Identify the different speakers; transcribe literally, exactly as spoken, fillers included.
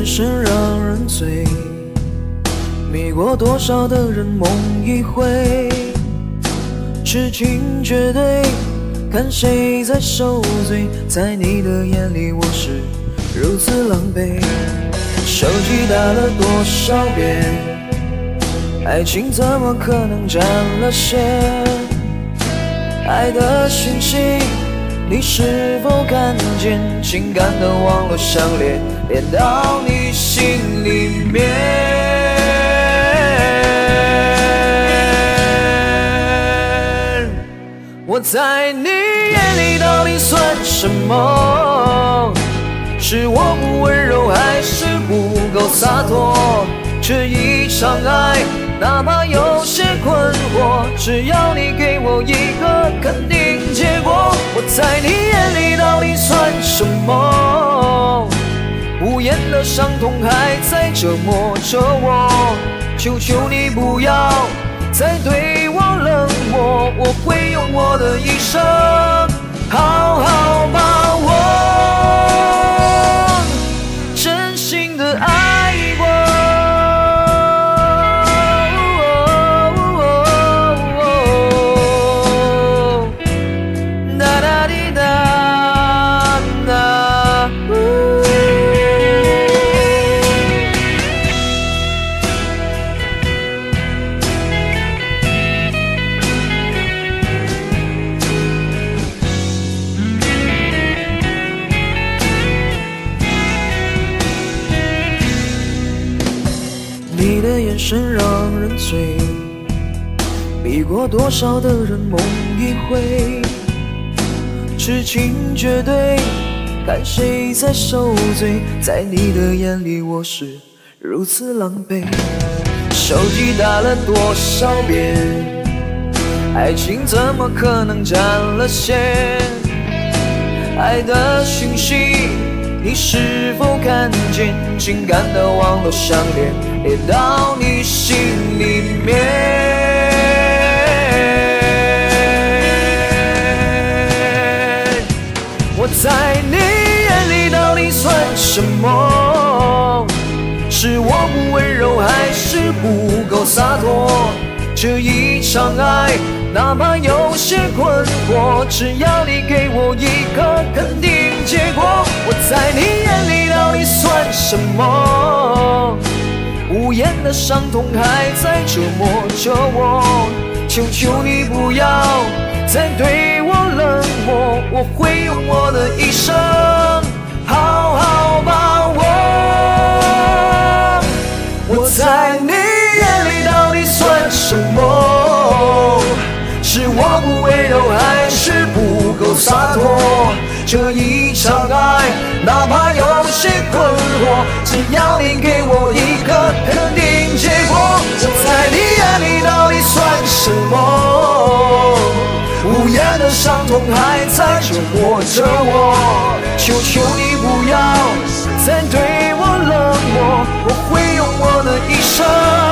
Speaker 1: 眼神让人醉，迷过多少的人梦一回，痴情绝对，看谁在受罪。在你的眼里，我是如此狼狈。手机打了多少遍，爱情怎么可能占了线？爱的讯息，你是否看见？情感的网络项链连到你心里面。我在你眼里到底算什么？是我不温柔，还是不够洒脱？这一场爱，哪怕有些困惑，只要你给我一个肯定结果。我在你眼里到底算什么？无言的伤痛还在折磨着我，求求你不要再对我冷漠，我会用我的一生好好把握，真心的爱过。哒哒滴哒哒，你的眼神让人醉，迷过多少的人梦一回，痴情绝对，看谁在受罪。在你的眼里，我是如此狼狈。手机打了多少遍，爱情怎么可能占了线？爱的讯息，你是否看见？情感的网络项链连到你心里面。我在你眼里到底算什么？是我不温柔，还是不够洒脱？这一场爱，哪怕有些困惑，只要你给我一个肯定结果。我在你眼里到底算什么？无言的伤痛还在折磨着我，求求你不要再对我冷漠，我会用我的一生好好把握。我在你眼里到底算什么？是我不温柔，还是不够洒脱？这一场爱，哪怕有些困惑，只要你给我一个肯定结果。我在你眼里到底算什么？无言的伤痛还在折磨着我，求求你不要再对我冷漠，我会用我的一生